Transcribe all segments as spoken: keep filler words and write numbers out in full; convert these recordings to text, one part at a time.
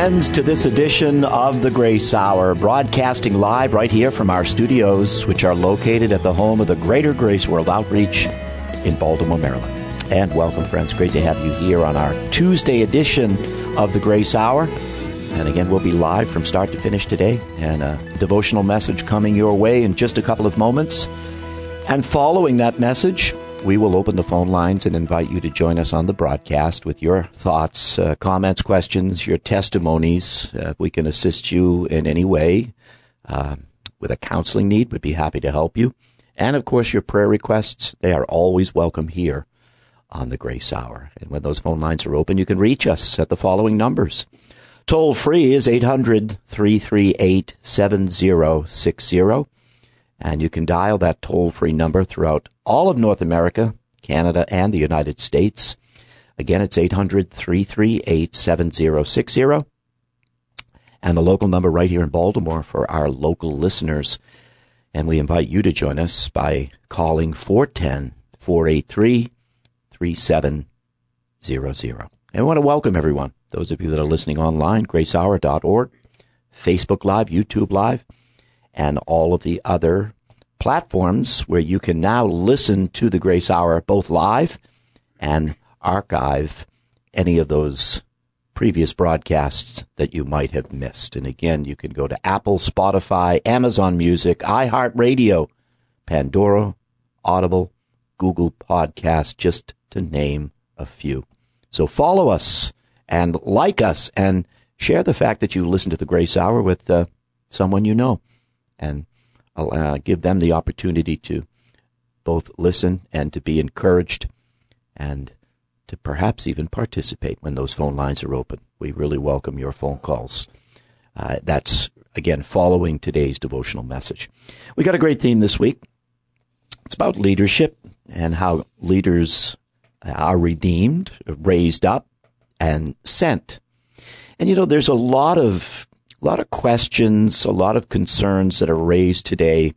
friends, to this edition of the Grace Hour, broadcasting live right here from our studios, which are located at the home of the Greater Grace World Outreach in Baltimore, Maryland. And welcome, friends. Great to have you here on our Tuesday edition of the Grace Hour. And again, we'll be live from start to finish today, and a devotional message coming your way in just a couple of moments. And following that message, we will open the phone lines and invite you to join us on the broadcast with your thoughts, uh, comments, questions, your testimonies. Uh, if we can assist you in any way uh, with a counseling need, we'd be happy to help you. And, of course, your prayer requests, they are always welcome here on the Grace Hour. And when those phone lines are open, you can reach us at the following numbers. Toll free is eight hundred, three three eight, seven zero six zero. And you can dial that toll-free number throughout all of North America, Canada, and the United States. Again, it's eight hundred, three three eight, seven zero six zero. And the local number right here in Baltimore for our local listeners. And we invite you to join us by calling four one zero, four eight three, three seven zero zero. And we want to welcome everyone, those of you that are listening online, grace hour dot org, Facebook Live, YouTube Live, and all of the other platforms where you can now listen to the Grace Hour both live and archive any of those previous broadcasts that you might have missed. And again, you can go to Apple, Spotify, Amazon Music, iHeartRadio, Pandora, Audible, Google Podcast, just to name a few. So follow us and like us and share the fact that you listen to the Grace Hour with uh, someone you know. And I'll uh, give them the opportunity to both listen and to be encouraged and to perhaps even participate when those phone lines are open. We really welcome your phone calls. Uh, that's, again, following today's devotional message. We got a great theme this week. It's about leadership and how leaders are redeemed, raised up, and sent. And, you know, there's a lot of A lot of questions, a lot of concerns that are raised today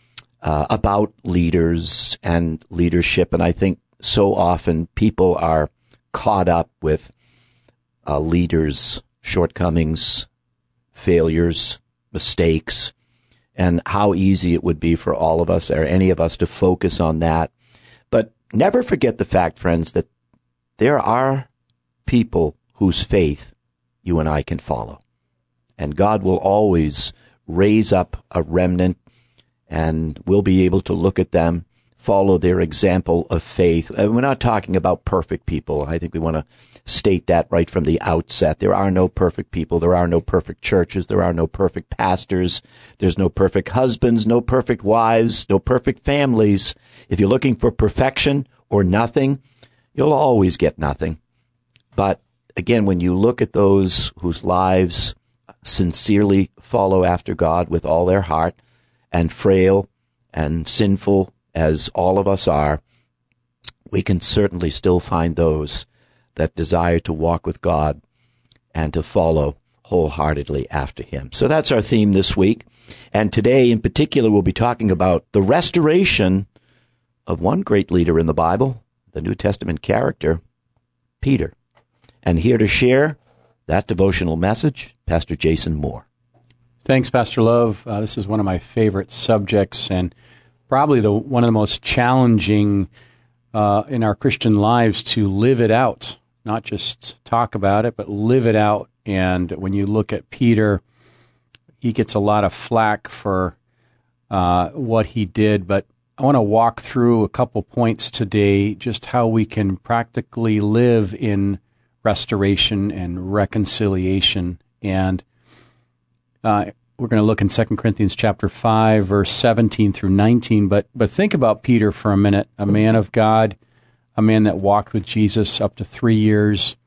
uh, about leaders and leadership. And I think so often people are caught up with uh, leaders' shortcomings, failures, mistakes, and how easy it would be for all of us or any of us to focus on that. But never forget the fact, friends, that there are people whose faith you and I can follow. And God will always raise up a remnant, and we'll be able to look at them, follow their example of faith. And we're not talking about perfect people. I think we want to state that right from the outset. There are no perfect people. There are no perfect churches. There are no perfect pastors. There's no perfect husbands, no perfect wives, no perfect families. If you're looking for perfection or nothing, you'll always get nothing. But again, when you look at those whose lives sincerely follow after God with all their heart, and frail and sinful as all of us are, we can certainly still find those that desire to walk with God and to follow wholeheartedly after Him. So that's our theme this week. And today in particular, we'll be talking about the restoration of one great leader in the Bible, the New Testament character, Peter. And here to share that devotional message, Pastor Jason Moore. Thanks, Pastor Love. Uh, this is one of my favorite subjects and probably the one of the most challenging uh, in our Christian lives to live it out, not just talk about it, but live it out. And when you look at Peter, he gets a lot of flack for uh, what he did, but I want to walk through a couple points today, just how we can practically live in restoration and reconciliation. And uh, we're going to look in Second Corinthians chapter five, verse seventeen through nineteen. But but think about Peter for a minute, a man of God, a man that walked with Jesus up to three years.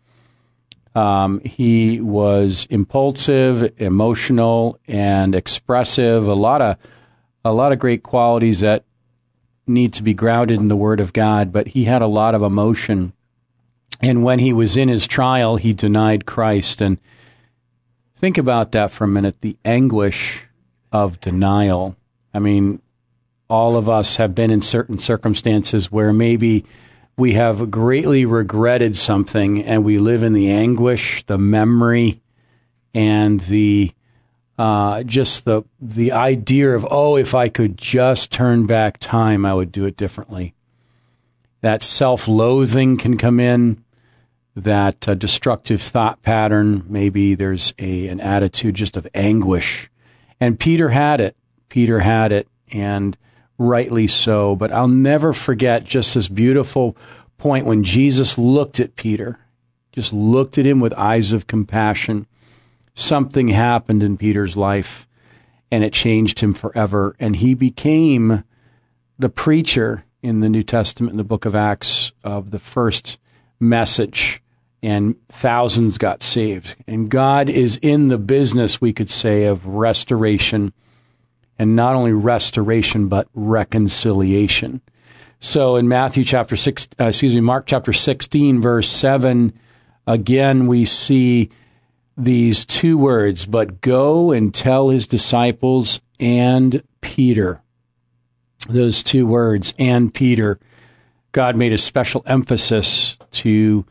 Um, he was impulsive, emotional, and expressive. A lot of a lot of great qualities that need to be grounded in the Word of God. But he had a lot of emotion. And when he was in his trial, he denied Christ. And think about that for a minute, the anguish of denial. I mean, all of us have been in certain circumstances where maybe we have greatly regretted something and we live in the anguish, the memory, and the uh, just the the idea of, oh, if I could just turn back time, I would do it differently. That self-loathing can come in, that uh, destructive thought pattern. Maybe there's a an attitude just of anguish. And Peter had it. Peter had it, and rightly so. But I'll never forget just this beautiful point when Jesus looked at Peter, just looked at him with eyes of compassion. Something happened in Peter's life, and it changed him forever. And he became the preacher in the New Testament, in the book of Acts, of the first message, and thousands got saved. And God is in the business, we could say, of restoration, and not only restoration, but reconciliation. So in Matthew chapter six, uh, excuse me, Mark chapter sixteen, verse seven, again we see these two words, but go and tell his disciples and Peter. Those two words, and Peter. God made a special emphasis to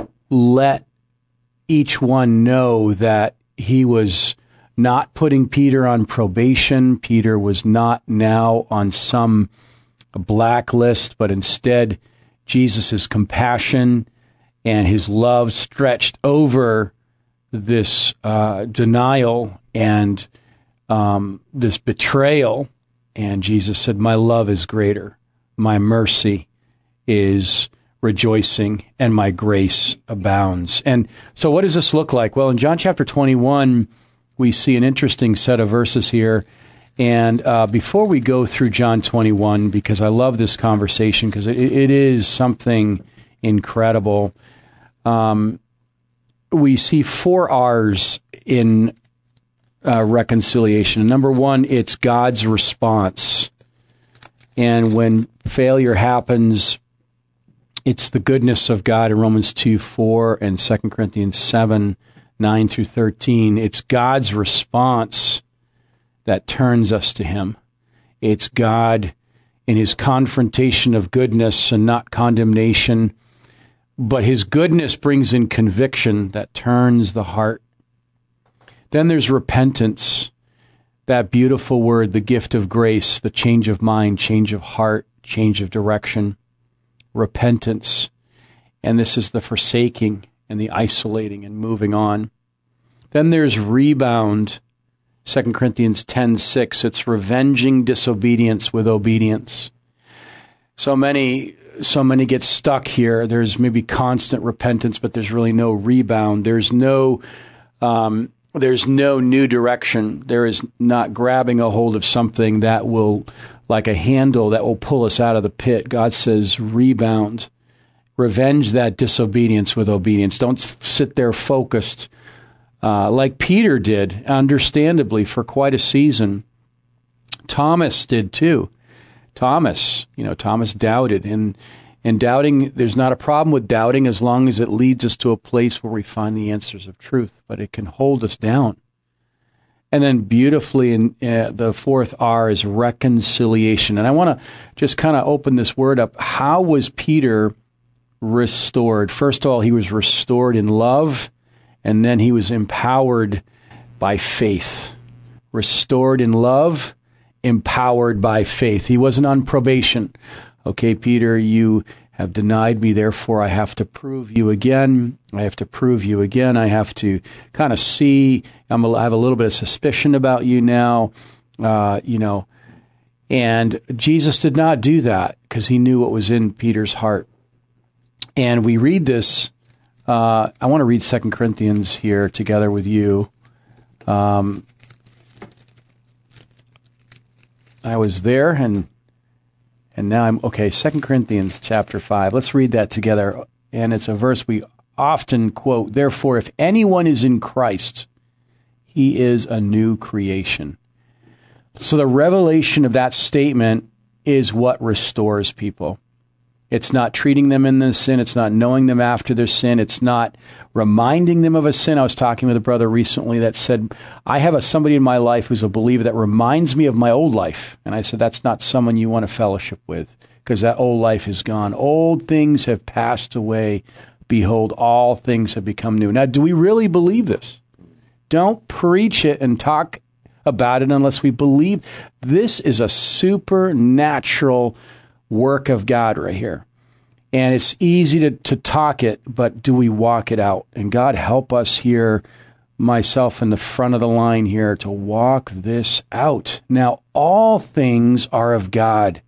let each one know that he was not putting Peter on probation. Peter was not now on some blacklist, but instead Jesus' compassion and his love stretched over this uh, denial and um, this betrayal. And Jesus said, my love is greater. My mercy is rejoicing, and my grace abounds. And so what does this look like? Well, in John chapter twenty-one, we see an interesting set of verses here. And uh, before we go through John twenty-one, because I love this conversation, because it, it is something incredible, um, we see four R's in uh, reconciliation. Number one, it's God's response. And when failure happens, it's the goodness of God in Romans two four and Second Corinthians seven nine through thirteen. It's God's response that turns us to him. It's God in his confrontation of goodness and not condemnation, but his goodness brings in conviction that turns the heart. Then there's repentance, that beautiful word, the gift of grace, the change of mind, change of heart, change of direction. Repentance. And this is the forsaking and the isolating and moving on. Then there's rebound. Second Corinthians ten six, it's revenging disobedience with obedience. So many, so many get stuck here. There's maybe constant repentance, but there's really no rebound. There's no, um, there's no new direction. There is not grabbing a hold of something that will, like a handle that will pull us out of the pit. God says, rebound. Revenge that disobedience with obedience. Don't sit there focused uh, like Peter did, understandably, for quite a season. Thomas did too. Thomas, you know, Thomas doubted. And, and doubting, there's not a problem with doubting as long as it leads us to a place where we find the answers of truth, but it can hold us down. And then beautifully, in uh, the fourth R is reconciliation. And I want to just kind of open this word up. How was Peter restored? First of all, he was restored in love, and then he was empowered by faith. Restored in love, empowered by faith. He wasn't on probation. Okay, Peter, you have denied me, therefore I have to prove you again. I have to prove you again. I have to kind of see, I'm a, I have a little bit of suspicion about you now, uh, you know. And Jesus did not do that because he knew what was in Peter's heart. And we read this, uh, I want to read Second Corinthians here together with you. Um, I was there and And now I'm, okay, Second Corinthians chapter five. Let's read that together. And it's a verse we often quote. Therefore, if anyone is in Christ, he is a new creation. So the revelation of that statement is what restores people. It's not treating them in the sin. It's not knowing them after their sin. It's not reminding them of a sin. I was talking with a brother recently that said, I have a, somebody in my life who's a believer that reminds me of my old life. And I said, that's not someone you want to fellowship with because that old life is gone. Old things have passed away. Behold, all things have become new. Now, do we really believe this? don't preach it and talk about it unless we believe this is a supernatural work of God right here. And it's easy to, to talk it, but do we walk it out? And God help us here, myself in the front of the line here, to walk this out. Now, all things are of God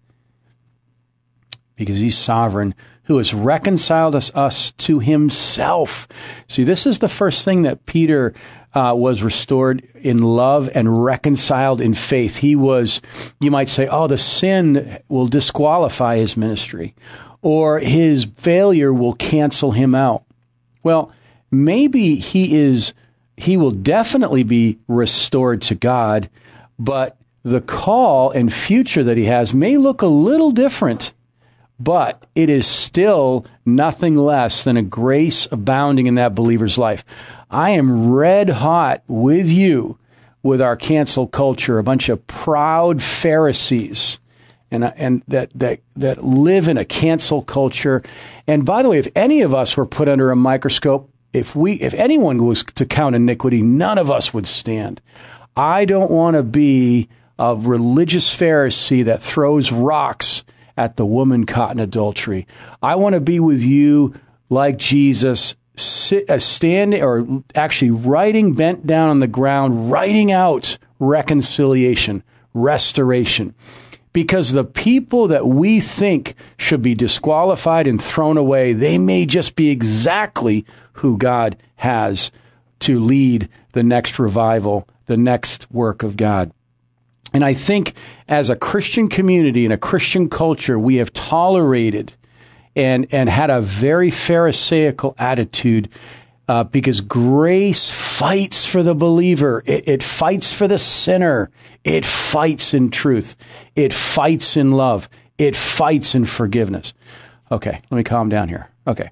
because he's sovereign, who has reconciled us, us to himself. See, this is the first thing that Peter uh, was restored in love and reconciled in faith. He was, you might say, oh, the sin will disqualify his ministry, or his failure will cancel him out. Well, maybe he is, he will definitely be restored to God, but the call and future that he has may look a little different. But it is still nothing less than a grace abounding in that believer's life. I am red hot with you with our cancel culture, a bunch of proud Pharisees and and that that that live in a cancel culture. And by the way, if any of us were put under a microscope, if we if anyone was to count iniquity, none of us would stand. I don't want to be a religious Pharisee that throws rocks at the woman caught in adultery. I want to be with you like Jesus, sit, uh, standing or actually writing bent down on the ground, writing out reconciliation, restoration. Because the people that we think should be disqualified and thrown away, they may just be exactly who God has to lead the next revival, the next work of God. And I think as a Christian community and a Christian culture, we have tolerated and, and had a very Pharisaical attitude uh, because grace fights for the believer. It, it fights for the sinner. It fights in truth. It fights in love. It fights in forgiveness. Okay, let me calm down here. Okay.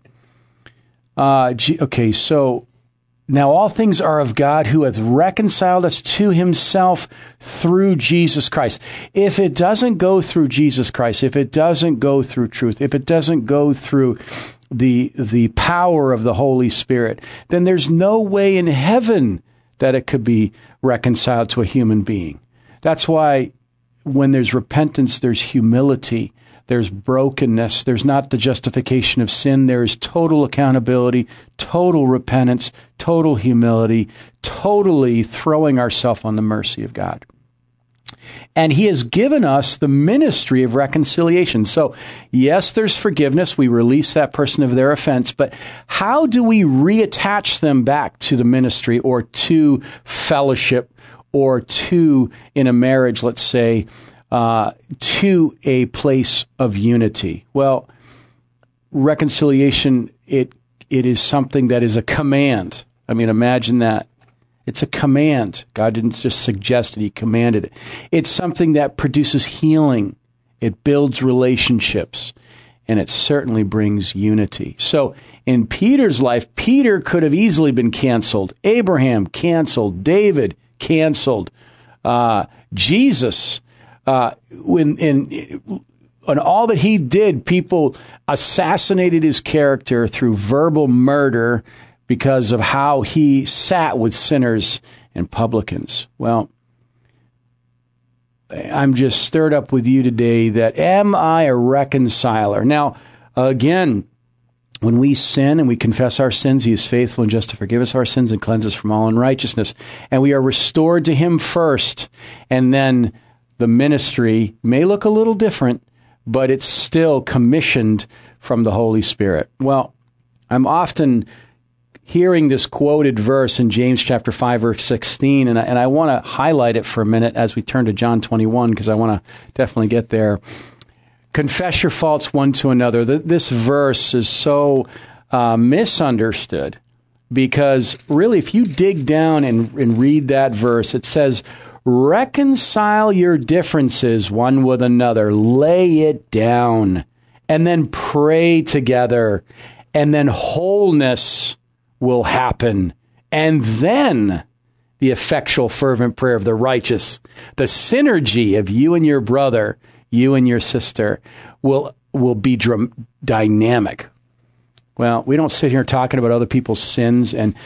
Uh, G- okay, so now all things are of God, who hath reconciled us to himself through Jesus Christ. If it doesn't go through Jesus Christ, if it doesn't go through truth, if it doesn't go through the the power of the Holy Spirit, then there's no way in heaven that it could be reconciled to a human being. That's why when there's repentance, there's humility. There's brokenness. There's not the justification of sin. There is total accountability, total repentance, total humility, totally throwing ourselves on the mercy of God. And he has given us the ministry of reconciliation. So, yes, there's forgiveness. We release that person of their offense. But how do we reattach them back to the ministry or to fellowship or to, in a marriage, let's say, Uh, to a place of unity? Well, reconciliation, it it is something that is a command. I mean, imagine that. It's a command. God didn't just suggest it, he commanded it. It's something that produces healing. It builds relationships, and it certainly brings unity. So in Peter's life, Peter could have easily been canceled. Abraham, canceled. David, canceled. Uh, Jesus, Uh, when in, in all that he did, people assassinated his character through verbal murder because of how he sat with sinners and publicans. Well, I'm just stirred up with you today that am I a reconciler? Now, again, when we sin and we confess our sins, he is faithful and just to forgive us our sins and cleanse us from all unrighteousness. And we are restored to him first, and then the ministry may look a little different, but it's still commissioned from the Holy Spirit. Well, I'm often hearing this quoted verse in James chapter five, verse sixteen, and I, and I want to highlight it for a minute as we turn to John twenty-one, because I want to definitely get there. Confess your faults one to another. This verse is so uh, misunderstood, because really, if you dig down and, and read that verse, it says, reconcile your differences one with another, lay it down, and then pray together, and then wholeness will happen. And then the effectual, fervent prayer of the righteous, the synergy of you and your brother, you and your sister, will will be dr- dynamic. Well, we don't sit here talking about other people's sins and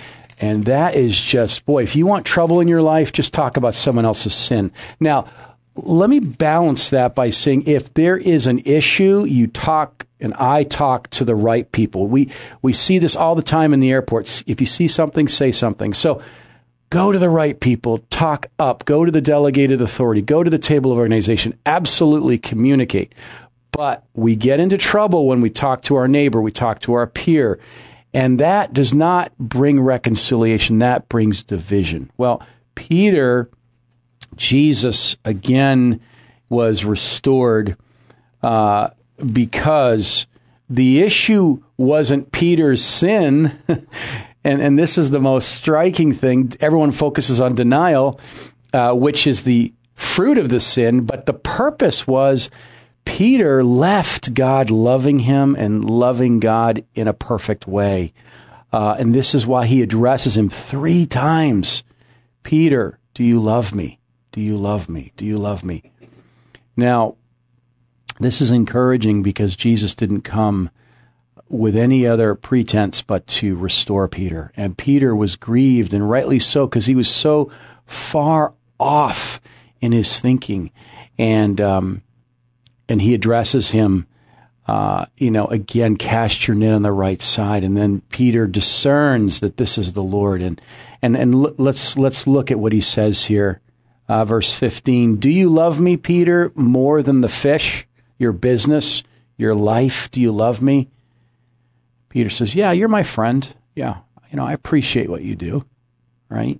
And that is just, boy, if you want trouble in your life, just talk about someone else's sin. Now, let me balance that by saying if there is an issue, you talk and I talk to the right people. We we see this all the time in the airports. If you see something, say something. So go to the right people, talk up, go to the delegated authority, go to the table of organization, absolutely communicate. But we get into trouble when we talk to our neighbor, we talk to our peer, and that does not bring reconciliation. That brings division. Well, Peter, Jesus, again, was restored uh, because the issue wasn't Peter's sin. and, and this is the most striking thing. Everyone focuses on denial, uh, which is the fruit of the sin. But the purpose was Peter left God loving him and loving God in a perfect way. Uh, and this is why he addresses him three times. Peter, do you love me? Do you love me? Do you love me? Now, this is encouraging because Jesus didn't come with any other pretense but to restore Peter. And Peter was grieved, and rightly so, because he was so far off in his thinking. And um, and he addresses him, uh, you know, again, cast your net on the right side. And then Peter discerns that this is the Lord. And and and l- let's let's look at what he says here. Uh, verse fifteen, do you love me, Peter, more than the fish, your business, your life? Do you love me? Peter says, yeah, you're my friend. Yeah, you know, I appreciate what you do, right?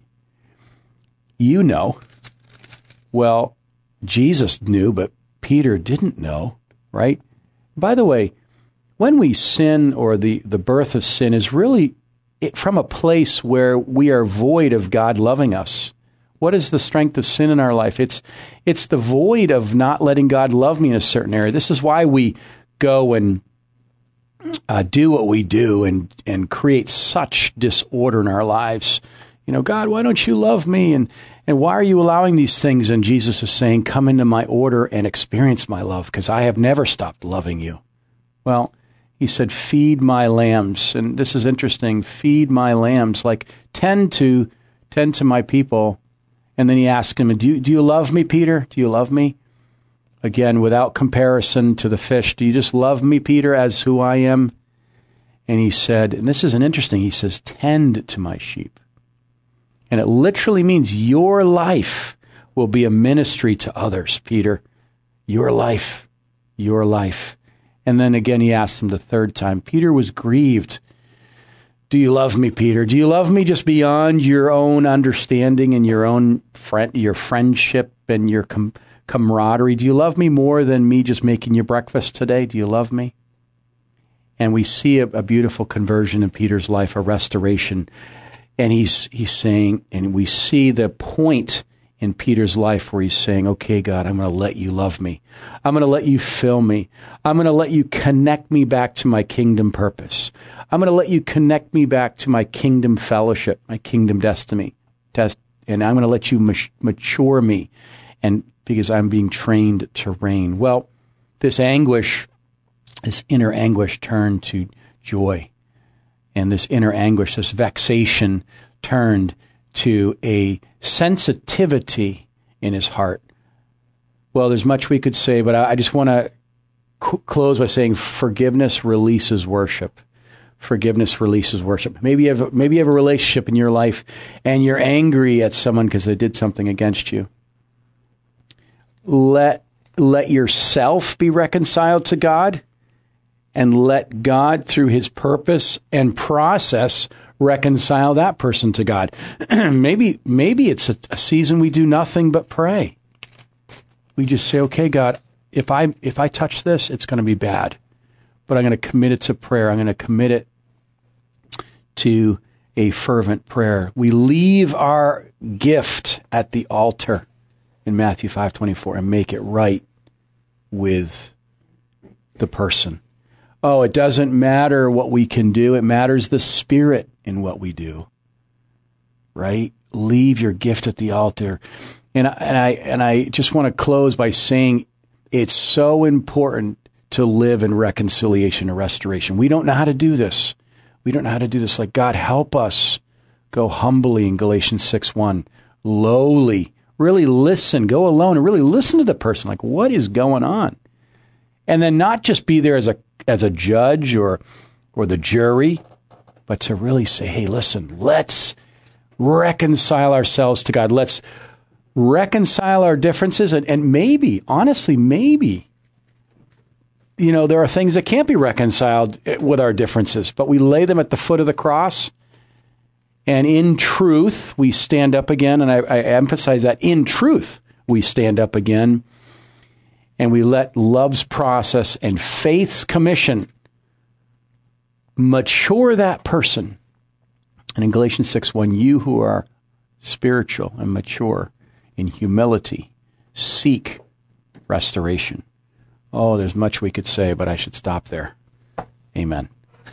You know. Well, Jesus knew, but Peter didn't know, right? By the way, when we sin, or the, the birth of sin is really it, from a place where we are void of God loving us. What is the strength of sin in our life? It's it's the void of not letting God love me in a certain area. This is why we go and uh, do what we do and, and create such disorder in our lives. You know, God, why don't you love me? And, and why are you allowing these things? And Jesus is saying, come into my order and experience my love, because I have never stopped loving you. Well, he said, feed my lambs. And this is interesting. Feed my lambs, like tend to, tend to my people. And then he asked him, do you, do you love me, Peter? Do you love me? Again, without comparison to the fish, do you just love me, Peter, as who I am? And he said, and this is an interesting, he says, tend to my sheep. And it literally means your life will be a ministry to others, Peter. Your life, your life. And then again, he asked him the third time. Peter was grieved. Do you love me, Peter? Do you love me just beyond your own understanding and your own friend, your friendship and your com- camaraderie? Do you love me more than me just making you breakfast today? Do you love me? And we see a, a beautiful conversion in Peter's life, a restoration. And he's he's saying, and we see the point in Peter's life where he's saying, okay, God, I'm going to let you love me. I'm going to let you fill me. I'm going to let you connect me back to my kingdom purpose. I'm going to let you connect me back to my kingdom fellowship, my kingdom destiny. Test, and I'm going to let you mature me, and because I'm being trained to reign. Well, this anguish, this inner anguish turned to joy. And this inner anguish, this vexation turned to a sensitivity in his heart. Well, there's much we could say, but I just want to c- close by saying forgiveness releases worship. Forgiveness releases worship. Maybe you have, maybe you have a relationship in your life and you're angry at someone because they did something against you. Let, let yourself be reconciled to God, and let God, through his purpose and process, reconcile that person to God. maybe maybe it's a, a season we do nothing but pray. We just say, okay, God, if I if I touch this, it's going to be bad. But I'm going to commit it to prayer. I'm going to commit it to a fervent prayer. We leave our gift at the altar in Matthew five twenty-four and make it right with the person. Oh, it doesn't matter what we can do. It matters the spirit in what we do, right? Leave your gift at the altar. And I, and I, and I just want to close by saying it's so important to live in reconciliation and restoration. We don't know how to do this. We don't know how to do this. Like, God, help us Go humbly in Galatians six one. Lowly. Really listen. Go alone and really listen to the person. Like, what is going on? And then not just be there as a as a judge or or the jury, but to really say, hey, listen, let's reconcile ourselves to God. Let's reconcile our differences. And, and maybe, honestly, maybe, you know, there are things that can't be reconciled with our differences, but we lay them at the foot of the cross. And in truth, we stand up again. And I, I emphasize that in truth, we stand up again. And we let love's process and faith's commission mature that person. And in Galatians six one, you who are spiritual and mature in humility, seek restoration. Oh, there's much we could say, but I should stop there. Amen.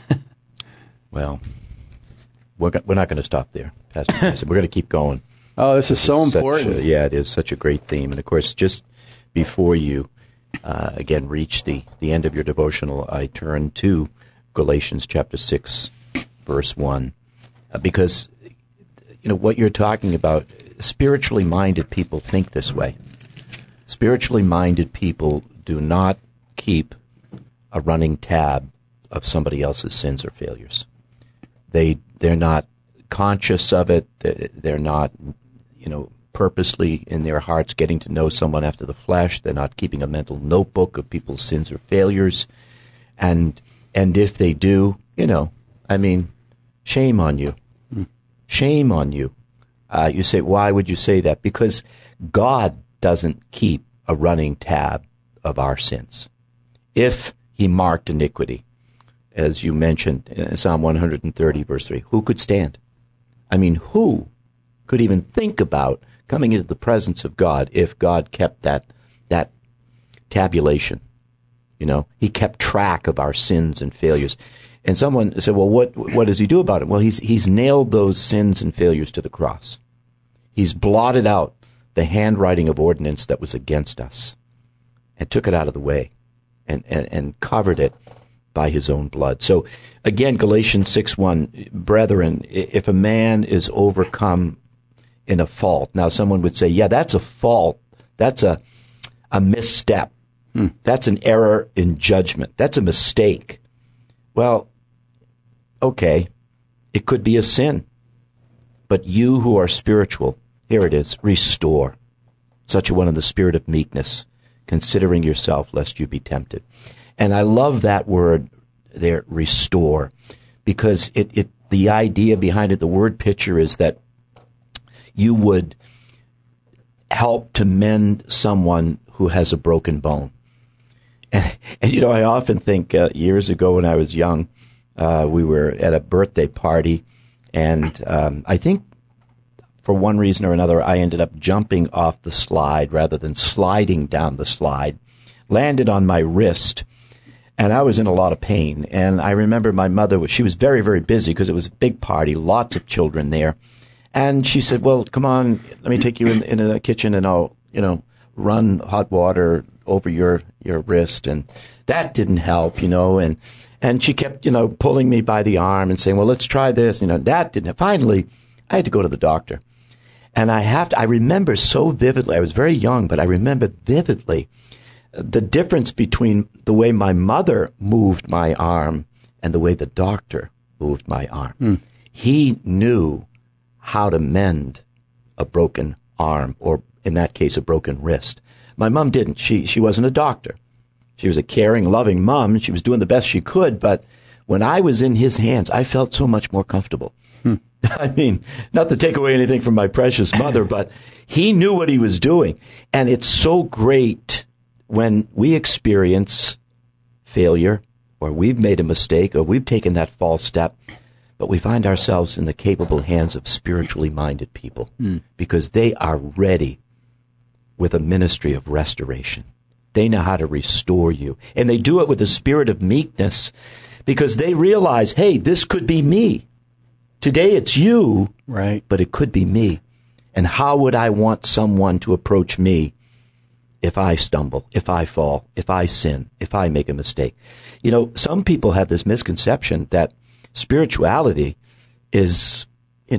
Well, we're, go- we're not going to stop there, Pastor Jason. We're going to keep going. Oh, this is so It's important. such a- yeah, it is such a great theme. And of course, just before you, uh, again, reach the, the end of your devotional, I turn to Galatians chapter six, verse one, uh, because, you know, what you're talking about, spiritually minded people think this way. Spiritually minded people do not keep a running tab of somebody else's sins or failures. They, they're not conscious of it. They're not, you know, purposely in their hearts getting to know someone after the flesh. They're not keeping a mental notebook of people's sins or failures. And and if they do, you know, I mean, shame on you. Mm. Shame on you. Uh, you say, why would you say that? Because God doesn't keep a running tab of our sins. If he marked iniquity, as you mentioned in Psalm one hundred thirty, verse three, who could stand? I mean, who could even think about coming into the presence of God if God kept that that tabulation? You know, he kept track of our sins and failures. And someone said, well, what what does he do about it? Well, he's he's nailed those sins and failures to the cross. He's blotted out the handwriting of ordinance that was against us and took it out of the way and, and, and covered it by his own blood. So, again, Galatians six one, brethren, if a man is overcome in a fault. Now, someone would say, yeah, that's a fault. That's a, a misstep. Hmm. That's an error in judgment. That's a mistake. Well, okay, it could be a sin. But you who are spiritual, here it is, restore such a one in the spirit of meekness, considering yourself lest you be tempted. And I love that word there, restore, because it, it the idea behind it, the word picture is that you would help to mend someone who has a broken bone. And, and you know, I often think uh, years ago when I was young, uh, we were at a birthday party, and um, I think for one reason or another, I ended up jumping off the slide rather than sliding down the slide, landed on my wrist, and I was in a lot of pain. And I remember my mother, she was very, very busy because it was a big party, lots of children there. And she said, well, come on, let me take you in, in the kitchen and I'll, you know, run hot water over your, your wrist. And that didn't help, you know, and, and she kept, you know, pulling me by the arm and saying, well, let's try this. You know, that didn't. Finally, I had to go to the doctor. And I have to, I remember so vividly, I was very young, but I remember vividly the difference between the way my mother moved my arm and the way the doctor moved my arm. Mm. He knew how to mend a broken arm, or in that case, a broken wrist. My mom didn't. She she wasn't a doctor. She was a caring, loving mom. She was doing the best she could, but when I was in his hands, I felt so much more comfortable. Hmm. I mean, not to take away anything from my precious mother, but he knew what he was doing. And it's so great when we experience failure, or we've made a mistake, or we've taken that false step, but we find ourselves in the capable hands of spiritually minded people, mm. because they are ready with a ministry of restoration. They know how to restore you. And they do it with a spirit of meekness, because they realize, hey, this could be me. Today it's you, right? But it could be me. And how would I want someone to approach me if I stumble, if I fall, if I sin, if I make a mistake? You know, some people have this misconception that spirituality is, you know,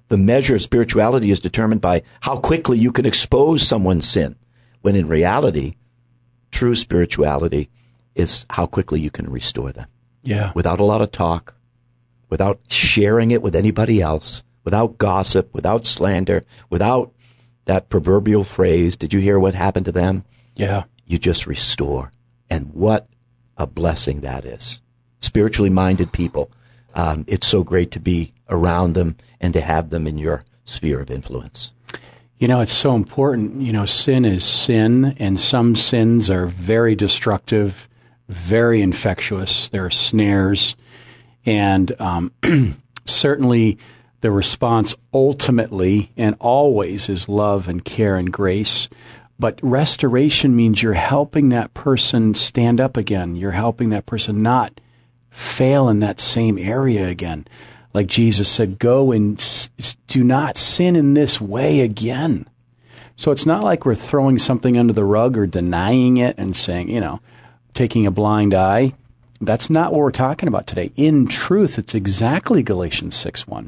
the measure of spirituality is determined by how quickly you can expose someone's sin, when in reality, true spirituality is how quickly you can restore them. Yeah. Without a lot of talk, without sharing it with anybody else, without gossip, without slander, without that proverbial phrase, did you hear what happened to them? Yeah. You just restore. And what a blessing that is. Spiritually minded people. Um, it's so great to be around them and to have them in your sphere of influence. You know, it's so important. You know, sin is sin, and some sins are very destructive, very infectious. There are snares. And um, certainly the response ultimately and always is love and care and grace. But restoration means you're helping that person stand up again. You're helping that person not fail in that same area again. Like Jesus said, go and s- do not sin in this way again. So it's not like we're throwing something under the rug or denying it and saying, you know, taking a blind eye. That's not what we're talking about today. In truth, it's exactly Galatians six one.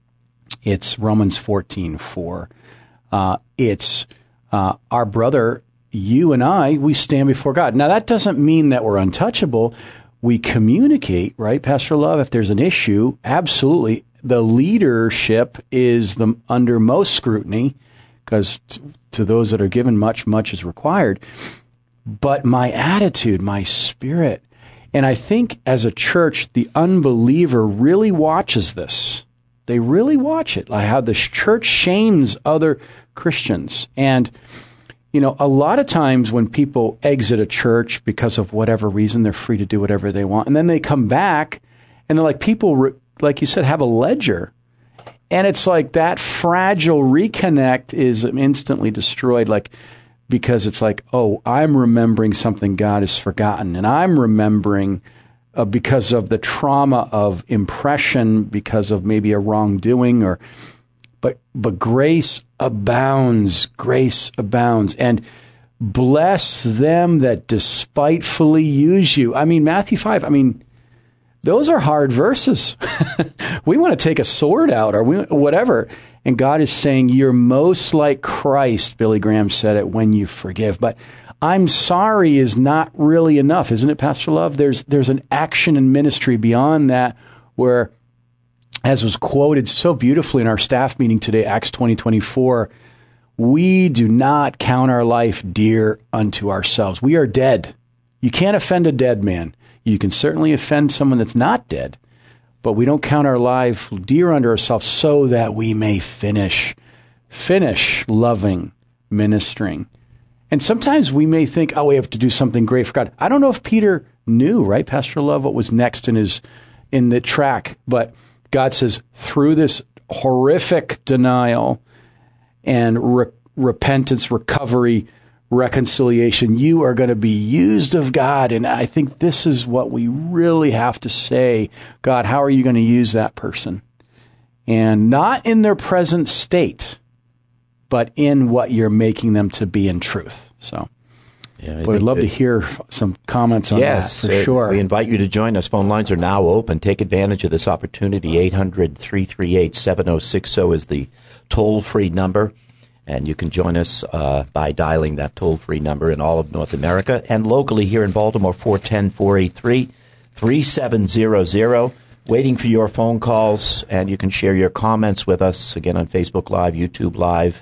It's Romans fourteen four. Uh, it's uh, our brother, you and I, we stand before God. Now, that doesn't mean that we're untouchable. We communicate, right, Pastor Love? If there's an issue, absolutely. The leadership is the, under most scrutiny, because t- to those that are given much, much is required. But my attitude, my spirit, and I think as a church, the unbeliever really watches this. They really watch it, like how the church shames other Christians. And, you know, a lot of times when people exit a church because of whatever reason, they're free to do whatever they want. And then they come back and they're like, people, re- like you said, have a ledger. And it's like that fragile reconnect is instantly destroyed, like, because it's like, oh, I'm remembering something God has forgotten. And I'm remembering uh, because of the trauma of impression, because of maybe a wrongdoing, or, but, but grace abounds, grace abounds. And bless them that despitefully use you. I mean, Matthew five, I mean, those are hard verses. We want to take a sword out or we, whatever. And God is saying, you're most like Christ, Billy Graham said it, when you forgive. But I'm sorry is not really enough, isn't it, Pastor Love? There's there's an action in ministry beyond that where, as was quoted so beautifully in our staff meeting today, Acts twenty twenty-four, we do not count our life dear unto ourselves. We are dead. You can't offend a dead man. You can certainly offend someone that's not dead, but we don't count our life dear unto ourselves so that we may finish, finish loving, ministering. And sometimes we may think, oh, we have to do something great for God. I don't know if Peter knew, right, Pastor Love, what was next in his in the track, but God says, through this horrific denial and re- repentance, recovery, reconciliation, you are going to be used of God. And I think this is what we really have to say. God, how are you going to use that person? And not in their present state, but in what you're making them to be in truth. So yeah, we'd love to hear some comments on yes, that, for uh, sure. We invite you to join us. Phone lines are now open. Take advantage of this opportunity. eight hundred, three three eight, seven oh six oh is the toll-free number. And you can join us uh, by dialing that toll-free number in all of North America. And locally here in Baltimore, four one zero, four eight three, three seven zero zero. Waiting for your phone calls, and you can share your comments with us, again, on Facebook Live, YouTube Live,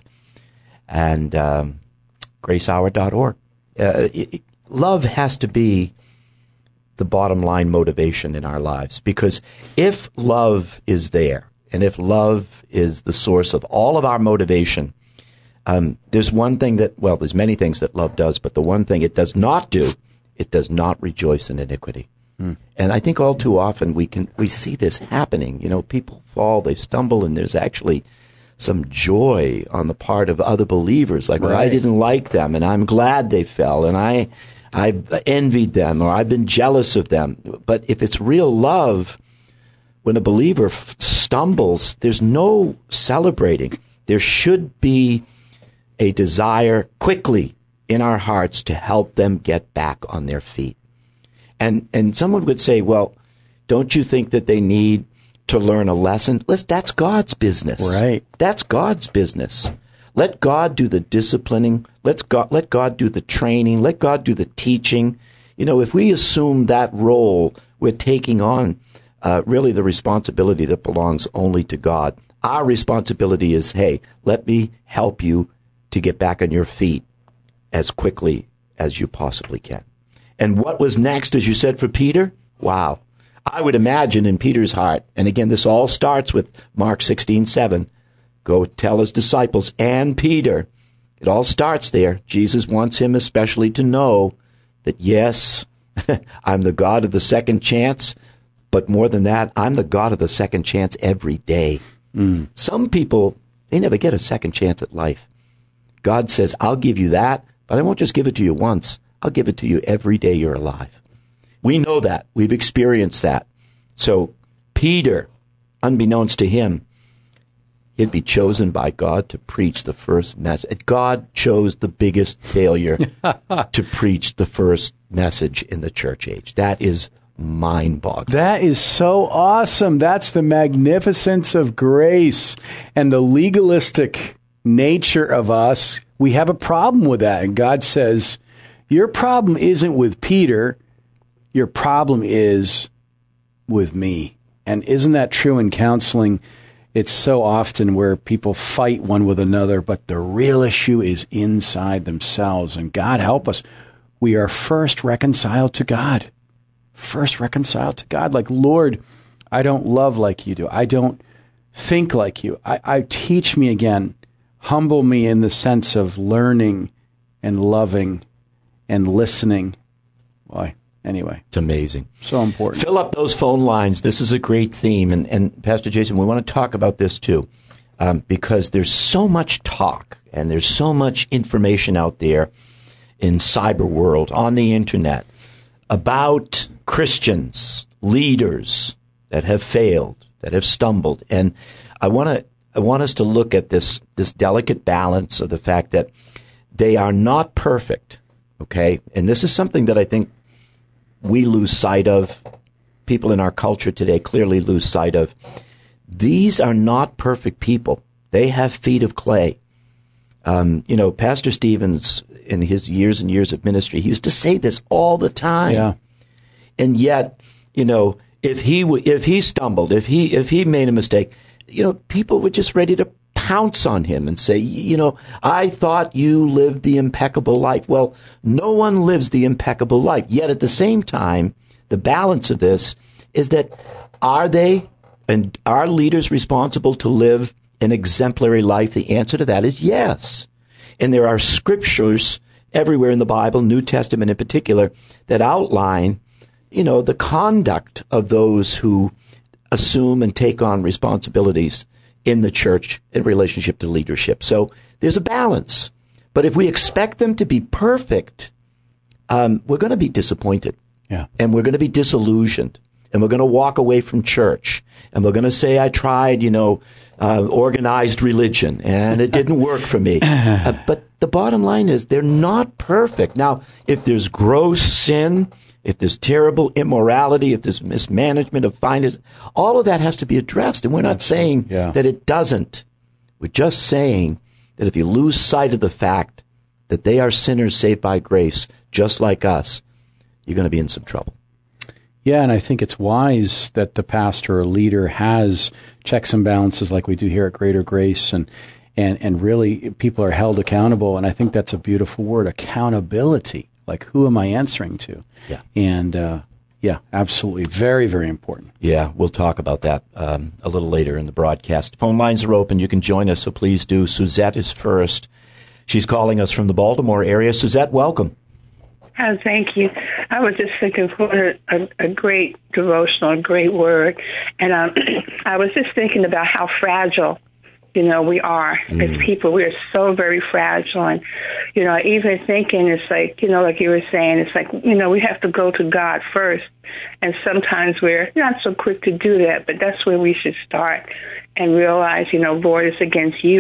and um, grace hour dot org. Uh, it, love has to be the bottom line motivation in our lives, because if love is there, and if love is the source of all of our motivation, Um, there's one thing that, well, there's many things that love does, but the one thing it does not do, it does not rejoice in iniquity. Mm. And I think all too often we can, we see this happening. You know, people fall, they stumble, and there's actually some joy on the part of other believers. Like, right. well, I didn't like them, and I'm glad they fell, and I, I envied them, or I've been jealous of them. But if it's real love, when a believer f- stumbles, there's no celebrating. There should be a desire quickly in our hearts to help them get back on their feet. And and someone would say, well, don't you think that they need to learn a lesson, listen, that's God's business. Right. That's God's business. Let God do the disciplining. Let's God, let God do the training. Let God do the teaching. You know, if we assume that role, we're taking on uh, really the responsibility that belongs only to God. Our responsibility is, hey, let me help you to get back on your feet as quickly as you possibly can. And what was next, as you said, for Peter? Wow. I would imagine in Peter's heart, and again, this all starts with Mark sixteen seven, go tell his disciples and Peter. It all starts there. Jesus wants him especially to know that, yes, I'm the God of the second chance, but more than that, I'm the God of the second chance every day. Mm. Some people, they never get a second chance at life. God says, I'll give you that, but I won't just give it to you once. I'll give it to you every day you're alive. We know that. We've experienced that. So Peter, unbeknownst to him, he'd be chosen by God to preach the first message. God chose the biggest failure to preach the first message in the church age. That is mind-boggling. That is so awesome. That's the magnificence of grace and the legalistic nature of us. We have a problem with that. And God says, your problem isn't with Peter. Your problem is with me. And isn't that true in counseling? It's so often where people fight one with another, but the real issue is inside themselves. And God help us. We are first reconciled to God. First reconciled to God. Like, Lord, I don't love like you do. I don't think like you. I, I teach me again. Humble me in the sense of learning and loving and listening. Why? Anyway. It's amazing. So important. Fill up those phone lines. This is a great theme. And, and Pastor Jason, we want to talk about this too, um, because there's so much talk and there's so much information out there in cyber world, on the internet, about Christians, leaders that have failed, that have stumbled. And I want to I want us to look at this this delicate balance of the fact that they are not perfect, okay? And this is something that I think we lose sight of. People in our culture today clearly lose sight of. These are not perfect people. They have feet of clay. Um, you know, Pastor Stevens, in his years and years of ministry, he used to say this all the time. Yeah. And yet, you know, if he w- if he stumbled, if he if he made a mistake, you know, people were just ready to pounce on him and say, you know, I thought you lived the impeccable life. Well, no one lives the impeccable life. Yet at the same time, the balance of this is that are they and are leaders responsible to live an exemplary life? The answer to that is yes. And there are scriptures everywhere in the Bible, New Testament in particular, that outline, you know, the conduct of those who assume and take on responsibilities in the church in relationship to leadership. So there's a balance. But if we expect them to be perfect, um, we're going to be disappointed. Yeah. And we're going to be disillusioned. And we're going to walk away from church. And we're going to say, I tried, you know, uh, organized religion, and it didn't work for me. Uh, but the bottom line is they're not perfect. Now, if there's gross sin, if there's terrible immorality, if there's mismanagement of finances, all of that has to be addressed. And we're not saying yeah. that it doesn't. We're just saying that if you lose sight of the fact that they are sinners saved by grace, just like us, you're going to be in some trouble. Yeah, and I think it's wise that the pastor or leader has checks and balances like we do here at Greater Grace, and and and really people are held accountable. And I think that's a beautiful word, accountability. Like, who am I answering to? Yeah. And, uh, yeah, absolutely. Very, very important. Yeah, we'll talk about that um, a little later in the broadcast. Phone lines are open. You can join us, so please do. Suzette is first. She's calling us from the Baltimore area. Suzette, welcome. Oh, thank you. I was just thinking for a, a great devotional, a great word. And um, I was just thinking about how fragile, you know, we are mm. as people. We are so very fragile. And, you know, even thinking it's like, you know, like you were saying, it's like, you know, we have to go to God first. And sometimes we're not so quick to do that, but that's where we should start and realize, you know, Lord, it's against you.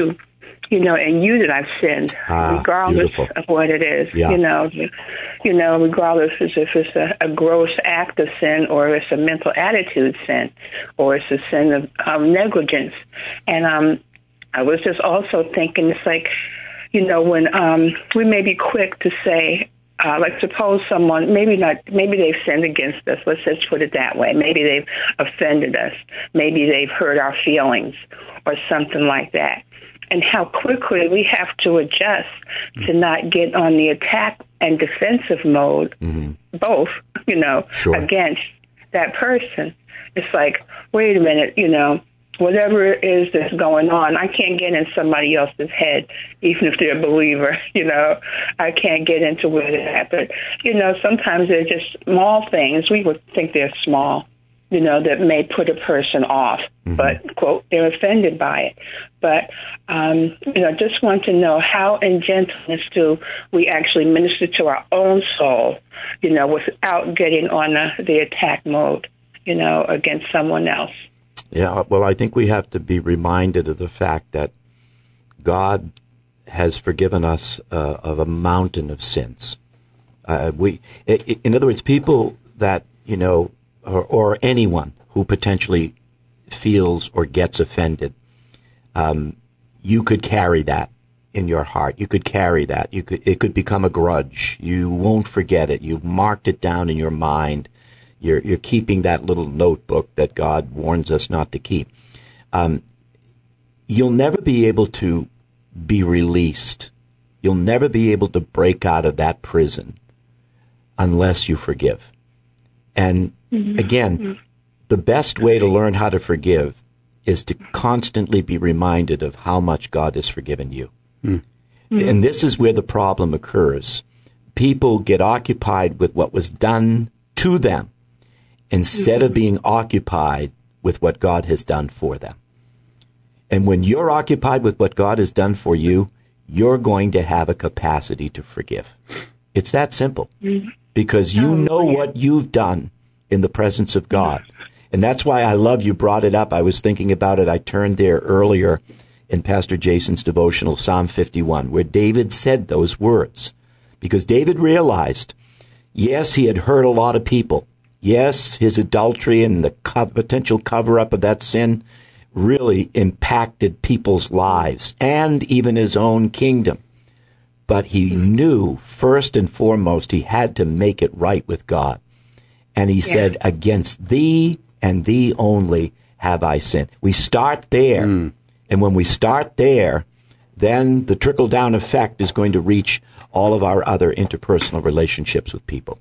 you know, in you that I've sinned, ah, regardless beautiful. of what it is, yeah. you know, you know, regardless as if it's a, a gross act of sin or it's a mental attitude sin or it's a sin of um, negligence. And um, I was just also thinking, it's like, you know, when um, we may be quick to say, Uh, like suppose someone, maybe not, maybe they've sinned against us. Let's just put it that way. Maybe they've offended us. Maybe they've hurt our feelings or something like that. And how quickly we have to adjust mm-hmm. to not get on the attack and defensive mode, mm-hmm. both, you know, sure. against that person. It's like, wait a minute, you know, whatever it is that's going on, I can't get in somebody else's head, even if they're a believer, you know. I can't get into where they're at. But, you know, sometimes they're just small things. We would think they're small, you know, that may put a person off. Mm-hmm. But, quote, they're offended by it. But, um, you know, just want to know how in gentleness do we actually minister to our own soul, you know, without getting on the, the attack mode, you know, against someone else. Yeah, well, I think we have to be reminded of the fact that God has forgiven us uh, of a mountain of sins. Uh, we, in other words, people that, you know, or, or anyone who potentially feels or gets offended, um, you could carry that in your heart. You could carry that. You could. It could become a grudge. You won't forget it. You've marked it down in your mind. You're, you're keeping that little notebook that God warns us not to keep. Um, you'll never be able to be released. You'll never be able to break out of that prison unless you forgive. And mm-hmm. again, mm-hmm. the best way to learn how to forgive is to constantly be reminded of how much God has forgiven you. Mm-hmm. And this is where the problem occurs. People get occupied with what was done to them, instead of being occupied with what God has done for them. And when you're occupied with what God has done for you, you're going to have a capacity to forgive. It's that simple. Because you know what you've done in the presence of God. And that's why I love you brought it up. I was thinking about it. I turned there earlier in Pastor Jason's devotional, Psalm fifty-one, where David said those words. Because David realized, yes, he had hurt a lot of people. Yes, his adultery and the co- potential cover-up of that sin really impacted people's lives and even his own kingdom. But he knew, first and foremost, he had to make it right with God. And he yes. said, against thee and thee only have I sinned. We start there. Mm. And when we start there, then the trickle-down effect is going to reach all of our other interpersonal relationships with people.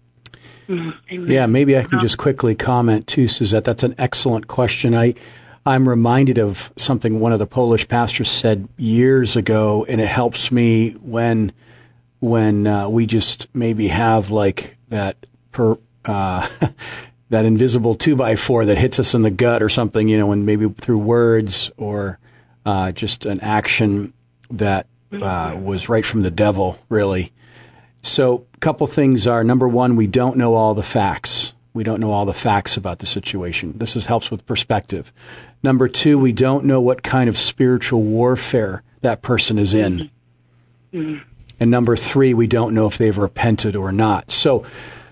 Mm-hmm. Yeah, maybe I can just quickly comment too, Suzette. That's an excellent question. I, I'm reminded of something one of the Polish pastors said years ago, and it helps me when when uh, we just maybe have like that per, uh, that invisible two by four that hits us in the gut or something. You know, when maybe through words or uh, just an action that uh, was right from the devil, really. So a couple things are, number one, we don't know all the facts. We don't know all the facts about the situation. This is, helps with perspective. Number two, we don't know what kind of spiritual warfare that person is in. Mm-hmm. And number three, we don't know if they've repented or not. So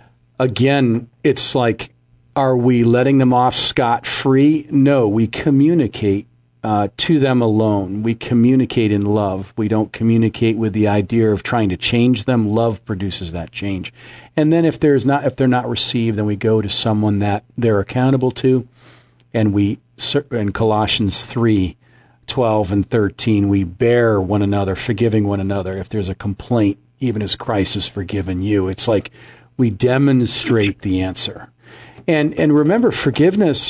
again, it's like, are we letting them off scot-free? No, we communicate Uh, to them alone. We communicate in love. We don't communicate with the idea of trying to change them. Love produces that change. And then if there's not, if they're not received, then we go to someone that they're accountable to. And we, in Colossians three, twelve and thirteen, we bear one another, forgiving one another. If there's a complaint, even as Christ has forgiven you, it's like we demonstrate the answer. And, and remember, forgiveness,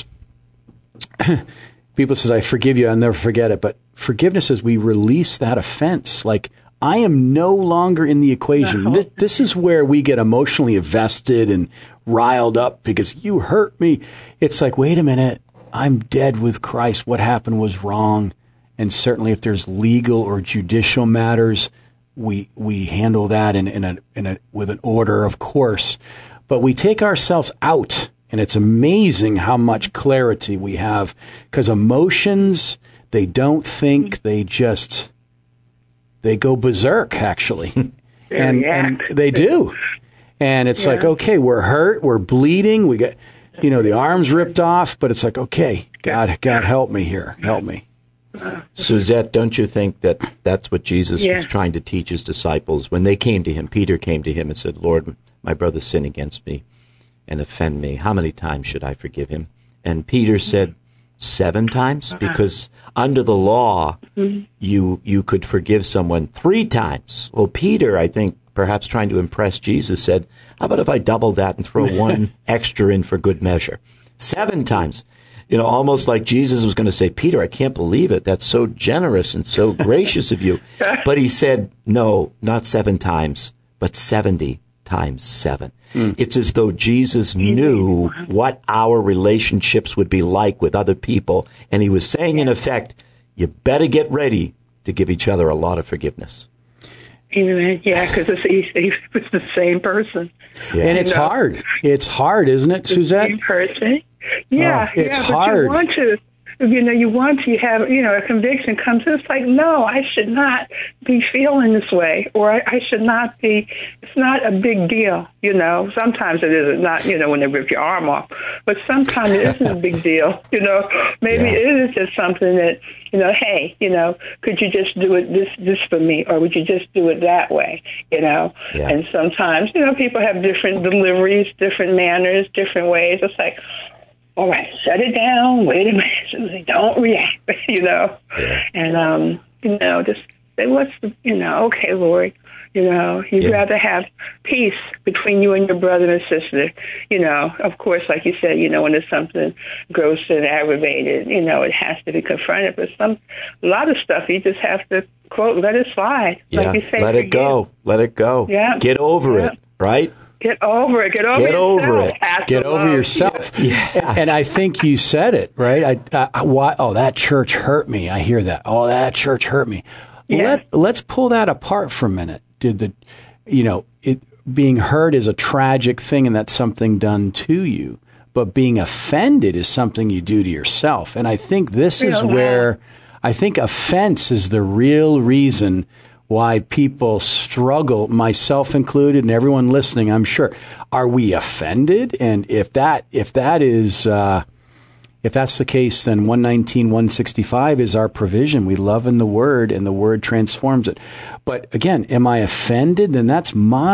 people says, I forgive you, I'll never forget it. But forgiveness is we release that offense. Like, I am no longer in the equation. No. This, this is where we get emotionally invested and riled up because you hurt me. It's like, wait a minute, I'm dead with Christ. What happened was wrong. And certainly if there's legal or judicial matters, we we handle that in, in a in a with an order, of course. But we take ourselves out. And it's amazing how much clarity we have, because emotions, They don't think. They just, they go berserk, actually. and, and they do. And it's yeah. like, okay, we're hurt. We're bleeding. We got, you know, the arms ripped off. But it's like, okay, God, God, help me here. Help me. Suzette, don't you think that that's what Jesus yeah. was trying to teach his disciples when they came to him? Peter came to him and said, Lord, my brother sinned against me and offend me. How many times should I forgive him? And Peter said, seven times? Uh-huh. Because under the law, mm-hmm. you you could forgive someone three times. Well, Peter, I think, perhaps trying to impress Jesus, said, how about if I double that and throw one extra in for good measure? Seven times. You know, almost like Jesus was going to say, Peter, I can't believe it. That's so generous and so gracious of you. But he said, no, not seven times, but seventy times seven. Mm. It's as though Jesus knew what our relationships would be like with other people. And he was saying, in effect, you better get ready to give each other a lot of forgiveness. Amen. Yeah, because he, he was the same person. Yeah. And it's you know? hard. It's hard, isn't it, the Suzette? Same person. Yeah, oh, it's yeah, hard. But you want to, you know, you want to have, you know, a conviction comes in. It's like, no, I should not be feeling this way, or I, I should not be. It's not a big deal, you know. Sometimes it is not, you know, when they rip your arm off, but sometimes it isn't a big deal, you know. Maybe yeah. it is just something that, you know, hey, you know, could you just do it this this for me, or would you just do it that way, you know? Yeah. And sometimes, you know, people have different deliveries, different manners, different ways. It's like, all right, shut it down, wait a minute, don't react, you know. Yeah. And, um, you know, just say, what's the, you know, okay, Lord, you know, you'd yeah. rather have peace between you and your brother and sister, you know. Of course, like you said, you know, when there's something gross and aggravated, you know, it has to be confronted. But some, a lot of stuff, you just have to, quote, let it slide. Yeah, like you say, let it go, let it go. Yeah. Get over yeah. it, right? Get over it. Get over Get yourself. over it. Get over yourself. Yeah. And, and I think you said it, right? I, I, why, oh, that church hurt me. I hear that. Oh, that church hurt me. Yeah. Let, let's pull that apart for a minute. Did the, you know, it being hurt is a tragic thing, and that's something done to you. But being offended is something you do to yourself. And I think this is Real where, bad. I think offense is the real reason why people struggle, myself included, and everyone listening, I'm sure. Are we offended? And if that if that is uh, if that's the case, then one nineteen, one sixty-five is our provision. We love in the Word, and the Word transforms it. But again, am I offended? Then that's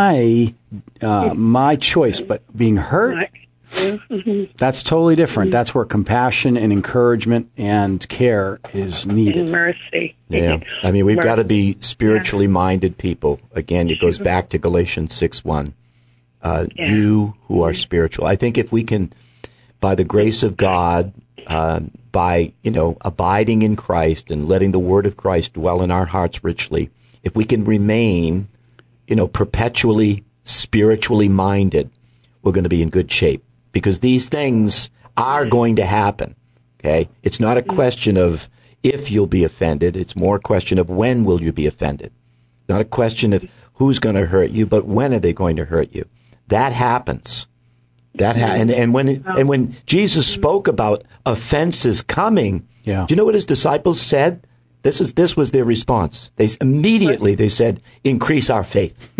my uh, my choice. But being hurt, mm-hmm. that's totally different. Mm-hmm. That's where compassion and encouragement and care is needed. And mercy. Yeah. I mean, we've got to be spiritually minded people. Again, it goes back to Galatians six one. Uh, yeah. You who are spiritual. I think if we can, by the grace of God, uh, by, you know, abiding in Christ and letting the Word of Christ dwell in our hearts richly, if we can remain, you know, perpetually spiritually minded, we're going to be in good shape. Because these things are going to happen, okay? It's not a question of if you'll be offended. It's more a question of when will you be offended. Not a question of who's going to hurt you, but when are they going to hurt you. That happens. That ha- and, and when and when Jesus spoke about offenses coming, yeah. do you know what his disciples said? This is this was their response. They immediately they said, "Increase our faith."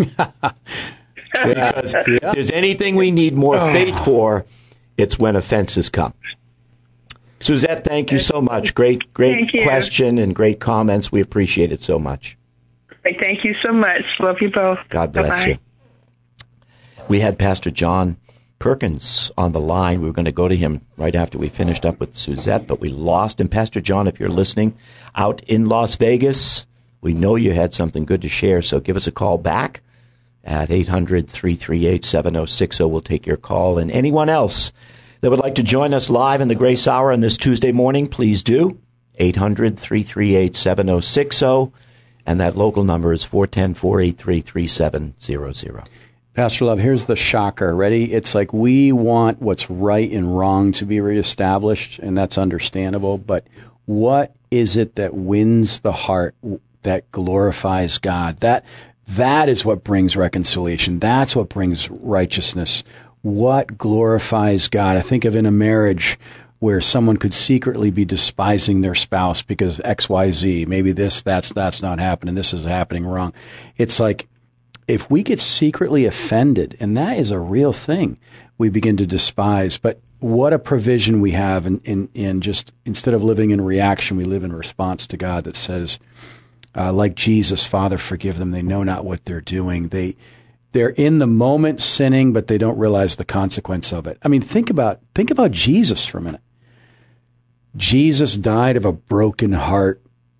Because if there's anything we need more faith for, it's when offenses come. Suzette, thank you so much. Great, great question and great comments. We appreciate it so much. Thank you so much. Love you both. God bless Bye-bye. you. We had Pastor John Perkins on the line. We were going to go to him right after we finished up with Suzette, but we lost him. Pastor John, if you're listening out in Las Vegas, we know you had something good to share, so give us a call back at eight hundred, three three eight, seven oh six oh. We'll take your call. And anyone else that would like to join us live in the Grace Hour on this Tuesday morning, please do. eight hundred, three three eight, seven oh six oh. And that local number is four one zero, four eight three, three seven zero zero. Pastor Love, here's the shocker. Ready? It's like we want what's right and wrong to be reestablished, and that's understandable. But what is it that wins the heart, that glorifies God? That That is what brings reconciliation. That's what brings righteousness. What glorifies God? I think of in a marriage where someone could secretly be despising their spouse because X, Y, Z, maybe this, that's, that's not happening, this is happening wrong. It's like, if we get secretly offended, and that is a real thing, we begin to despise. But what a provision we have in, in, in just, instead of living in reaction, we live in response to God that says, uh, like Jesus, Father, forgive them. They know not what they're doing. They, they're in the moment sinning, but they don't realize the consequence of it. I mean, think about, think about Jesus for a minute. Jesus died of a broken heart.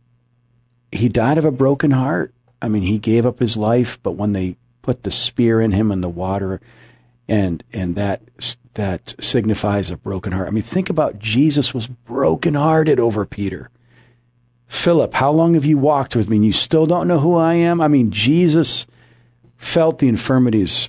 He died of a broken heart. I mean, he gave up his life, but when they put the spear in him in the water, and and that that signifies a broken heart. I mean, think about Jesus was brokenhearted over Peter. Philip, how long have you walked with me and you still don't know who I am? I mean, Jesus felt the infirmities,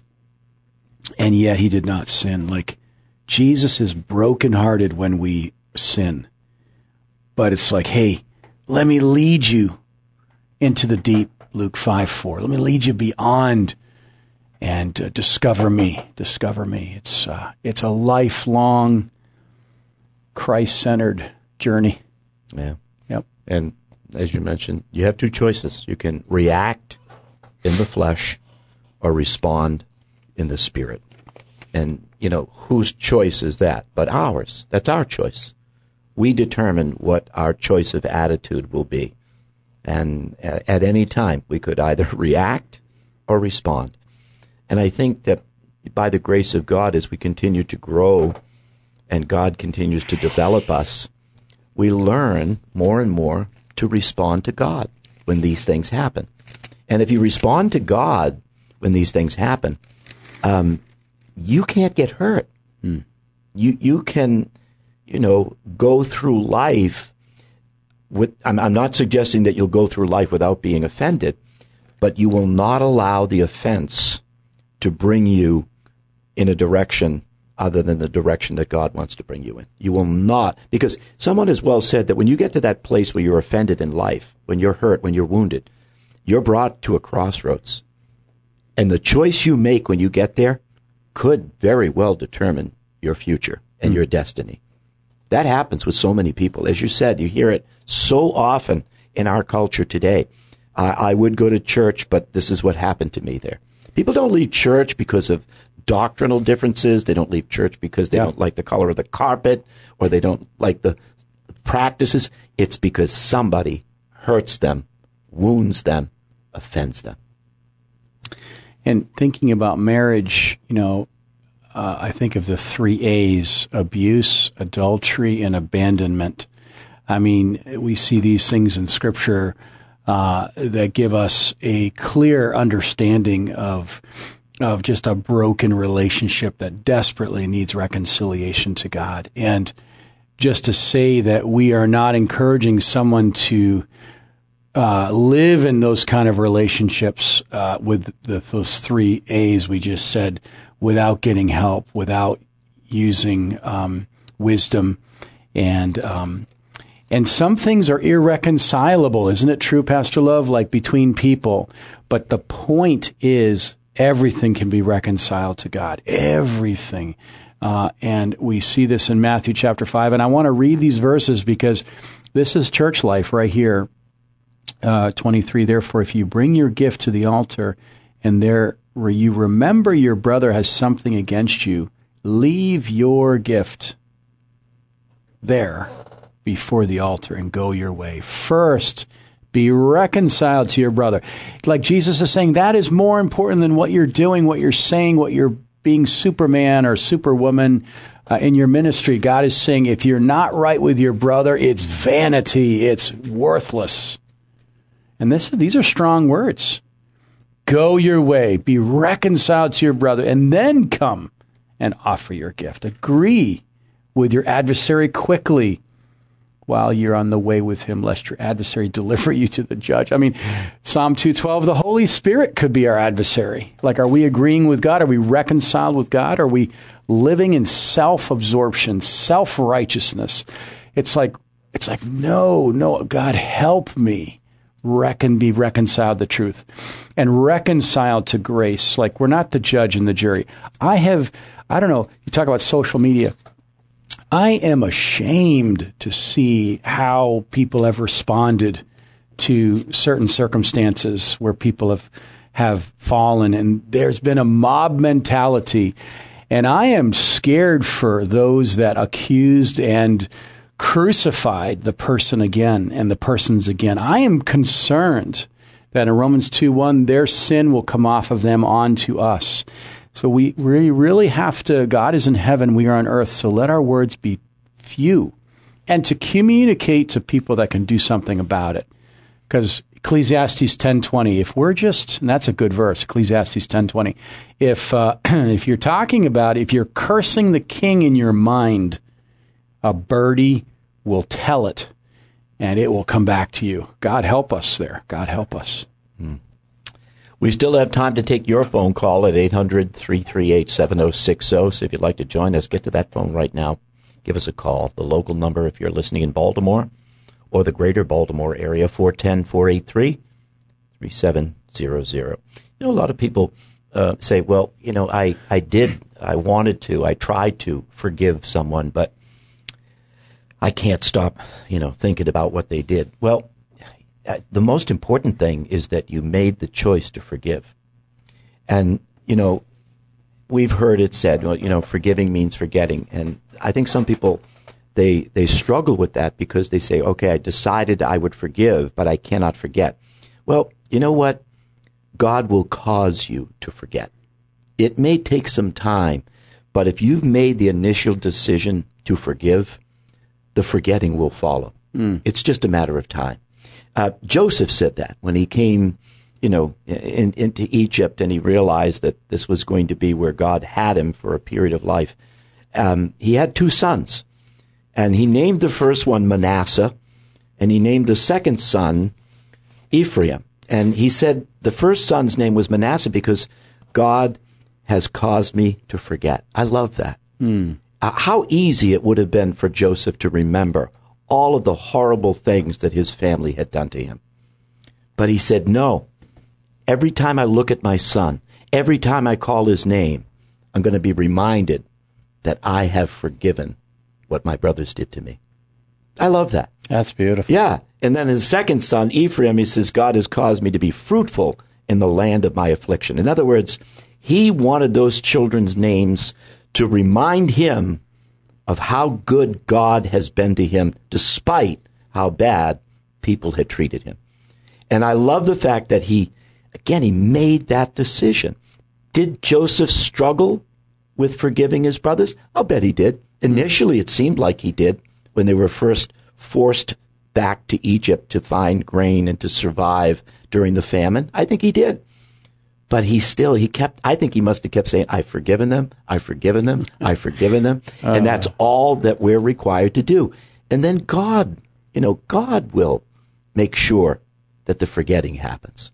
and yet he did not sin. Like, Jesus is brokenhearted when we sin. But it's like, hey, let me lead you into the deep, Luke five four. Let me lead you beyond and uh, discover me. Discover me. It's uh, it's a lifelong, Christ-centered journey. Yeah. Yep. And as you mentioned, you have two choices. You can react in the flesh or respond in the spirit. And, you know, whose choice is that? But ours. That's our choice. We determine what our choice of attitude will be. And at any time, we could either react or respond. And I think that by the grace of God, as we continue to grow and God continues to develop us, we learn more and more to respond to God when these things happen. And if you respond to God when these things happen, um, you can't get hurt. Hmm. You you can, you know, go through life with. I'm, I'm not suggesting that you'll go through life without being offended, but you will not allow the offense to bring you in a direction other than the direction that God wants to bring you in. You will not, because someone has well said that when you get to that place where you're offended in life, when you're hurt, when you're wounded, you're brought to a crossroads. And the choice you make when you get there could very well determine your future and mm. your destiny. That happens with so many people. As you said, you hear it so often in our culture today. I, I would go to church, but this is what happened to me there. People don't leave church because of doctrinal differences. They don't leave church because they yeah. don't like the color of the carpet or they don't like the practices. It's because somebody hurts them, wounds them, offends them. And thinking about marriage, you know, uh, I think of the three A's: abuse, adultery, and abandonment. I mean, we see these things in Scripture uh, that give us a clear understanding of of just a broken relationship that desperately needs reconciliation to God. And just to say that we are not encouraging someone to uh, live in those kind of relationships uh, with the, those three A's we just said, without getting help, without using um, wisdom, and um, and some things are irreconcilable, isn't it true, Pastor Love? Like between people, but the point is, everything can be reconciled to God. Everything. Uh, and we see this in Matthew chapter five. And I want to read these verses because this is church life right here. Uh, twenty-three, therefore, if you bring your gift to the altar and there where you remember your brother has something against you, leave your gift there before the altar and go your way. First, be reconciled to your brother. Like Jesus is saying, that is more important than what you're doing, what you're saying, what you're being Superman or Superwoman uh, in your ministry. God is saying, if you're not right with your brother, it's vanity. It's worthless. And this, these are strong words. Go your way. Be reconciled to your brother, and then come and offer your gift. Agree with your adversary quickly while you're on the way with him, lest your adversary deliver you to the judge. I mean, Psalm two twelve, the Holy Spirit could be our adversary. Like, are we agreeing with God? Are we reconciled with God? Are we living in self-absorption, self-righteousness? It's like, it's like, no, no, God, help me. Reckon, be reconciled to truth and reconciled to grace. Like, we're not the judge and the jury. I have, I don't know, you talk about social media. I am ashamed to see how people have responded to certain circumstances where people have have fallen, and there's been a mob mentality. And I am scared for those that accused and crucified the person again and the persons again. I am concerned that in Romans two one, their sin will come off of them onto us. So we, we really have to, God is in heaven, we are on earth, so let our words be few. And to communicate to people that can do something about it. Because Ecclesiastes ten twenty, if we're just, and that's a good verse, Ecclesiastes ten twenty, if, uh, if you're talking about, if you're cursing the king in your mind, a birdie will tell it, and it will come back to you. God help us there. God help us. Hmm. We still have time to take your phone call at eight hundred, three three eight, seven oh six oh. So if you'd like to join us, get to that phone right now. Give us a call. The local number, if you're listening in Baltimore or the greater Baltimore area, four one zero, four eight three, three seven zero zero. You know, a lot of people uh, say, well, you know, I, I did, I wanted to, I tried to forgive someone, but I can't stop, you know, thinking about what they did. Well, the most important thing is that you made the choice to forgive. And, you know, we've heard it said, well, you know, forgiving means forgetting. And I think some people, they they struggle with that because they say, okay, I decided I would forgive, but I cannot forget. Well, you know what? God will cause you to forget. It may take some time, but if you've made the initial decision to forgive, the forgetting will follow. Mm. It's just a matter of time. Uh, Joseph said that when he came, you know, in, into Egypt, and he realized that this was going to be where God had him for a period of life. Um, he had two sons, and he named the first one Manasseh, and he named the second son Ephraim. And he said the first son's name was Manasseh because God has caused me to forget. I love that. Mm. Uh, how easy it would have been for Joseph to remember all of the horrible things that his family had done to him. But he said, no, every time I look at my son, every time I call his name, I'm going to be reminded that I have forgiven what my brothers did to me. I love that. That's beautiful. Yeah. And then his second son, Ephraim, he says, God has caused me to be fruitful in the land of my affliction. In other words, he wanted those children's names to remind him of how good God has been to him, despite how bad people had treated him. And I love the fact that he, again, he made that decision. Did Joseph struggle with forgiving his brothers? I'll bet he did. Initially, it seemed like he did when they were first forced back to Egypt to find grain and to survive during the famine. I think he did. But he still, he kept, I think he must have kept saying, I've forgiven them, I've forgiven them, I've forgiven them. Uh, and that's all that we're required to do. And then God, you know, God will make sure that the forgetting happens.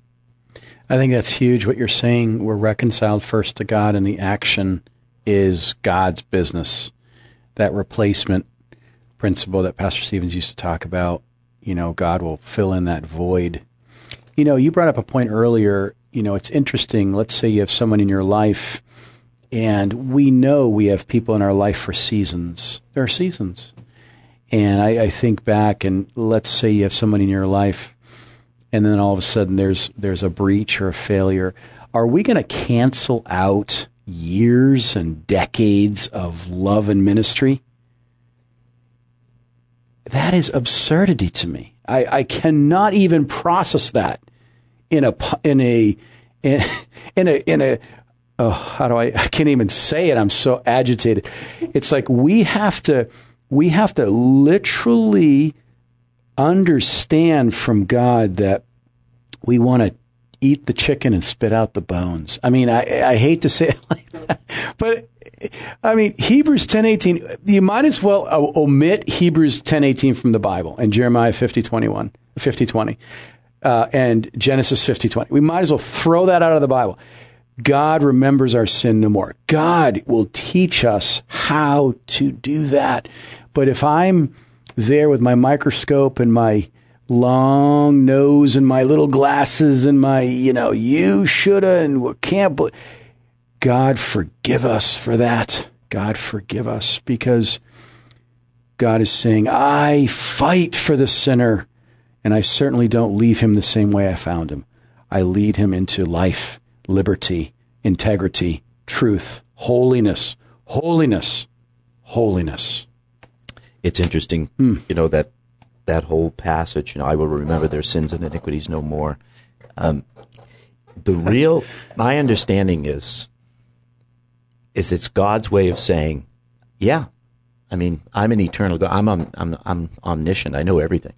I think that's huge. What you're saying, we're reconciled first to God, and the action is God's business. That replacement principle that Pastor Stevens used to talk about, you know, God will fill in that void. You know, you brought up a point earlier. You know, it's interesting. Let's say you have someone in your life, and we know we have people in our life for seasons. There are seasons. And I, I think back, and let's say you have someone in your life, and then all of a sudden there's there's a breach or a failure. Are we going to cancel out years and decades of love and ministry? That is absurdity to me. I, I cannot even process that. In a in a in, in a in a oh how do I I can't even say it. I'm so agitated. It's like we have to we have to literally understand from God that we want to eat the chicken and spit out the bones. I mean, I I hate to say it like that, but I mean Hebrews ten eighteen. You might as well omit Hebrews ten eighteen from the Bible and Jeremiah fifty twenty-one, fifty twenty. Uh, and Genesis fifty twenty. We might as well throw that out of the Bible. God remembers our sin no more. God will teach us how to do that. But if I'm there with my microscope and my long nose and my little glasses and my, you know, you shoulda and can't, believe, God forgive us for that. God forgive us, because God is saying, I fight for the sinner, and I certainly don't leave him the same way I found him. I lead him into life, liberty, integrity, truth, holiness, holiness, holiness. It's interesting, hmm. you know, that that whole passage, you know, I will remember their sins and iniquities no more. Um, the real, my understanding is, is it's God's way of saying, yeah, I mean, I'm an eternal God. I'm, I'm, I'm, I'm omniscient. I know everything.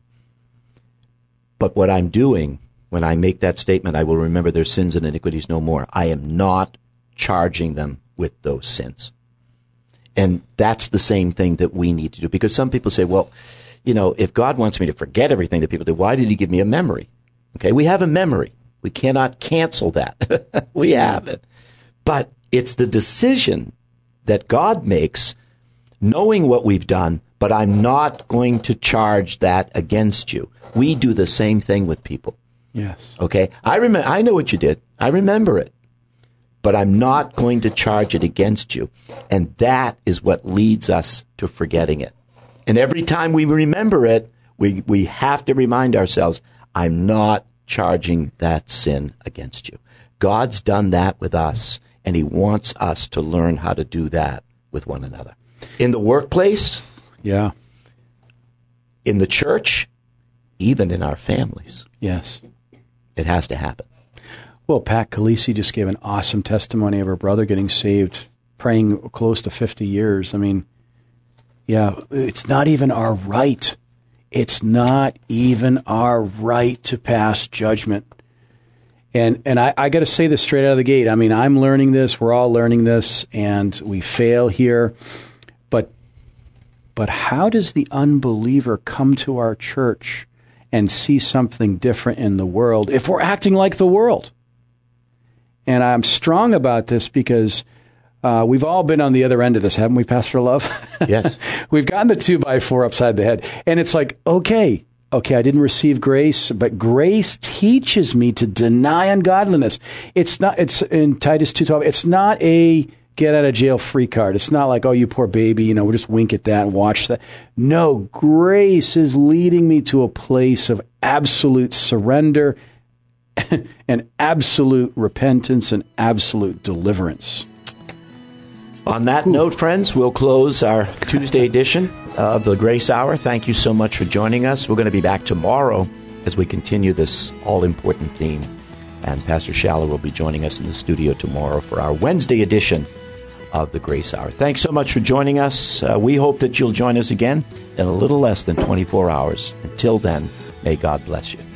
But what I'm doing when I make that statement, I will remember their sins and iniquities no more, I am not charging them with those sins. And that's the same thing that we need to do. Because some people say, well, you know, if God wants me to forget everything that people do, why did he give me a memory? Okay, we have a memory. We cannot cancel that. We have it. But it's the decision that God makes, knowing what we've done, but I'm not going to charge that against you. We do the same thing with people. Yes. Okay? I remember, I know what you did. I remember it. But I'm not going to charge it against you. And that is what leads us to forgetting it. And every time we remember it, we, we have to remind ourselves, I'm not charging that sin against you. God's done that with us, and he wants us to learn how to do that with one another. In the workplace, yeah. In the church, even in our families. Yes. It has to happen. Well, Pat Khaleesi just gave an awesome testimony of her brother getting saved, praying close to fifty years. I mean, yeah, it's not even our right. It's not even our right to pass judgment. And and I, I got to say this straight out of the gate. I mean, I'm learning this. We're all learning this, and we fail here. But but how does the unbeliever come to our church and see something different in the world if we're acting like the world? And I'm strong about this because uh, we've all been on the other end of this, haven't we, Pastor Love? Yes. We've gotten the two by four upside the head. And it's like, okay, okay, I didn't receive grace, but grace teaches me to deny ungodliness. It's not, it's in Titus two twelve, it's not a get out of jail free card. It's not like, oh, you poor baby, you know, we'll just wink at that and watch that. No, grace is leading me to a place of absolute surrender and absolute repentance and absolute deliverance. On that Ooh. note, friends, we'll close our Tuesday edition of the Grace Hour. Thank you so much for joining us. We're going to be back tomorrow as we continue this all-important theme. And Pastor Schaller will be joining us in the studio tomorrow for our Wednesday edition of the Grace Hour. Thanks so much for joining us. Uh, we hope that you'll join us again in a little less than twenty-four hours. Until then, may God bless you.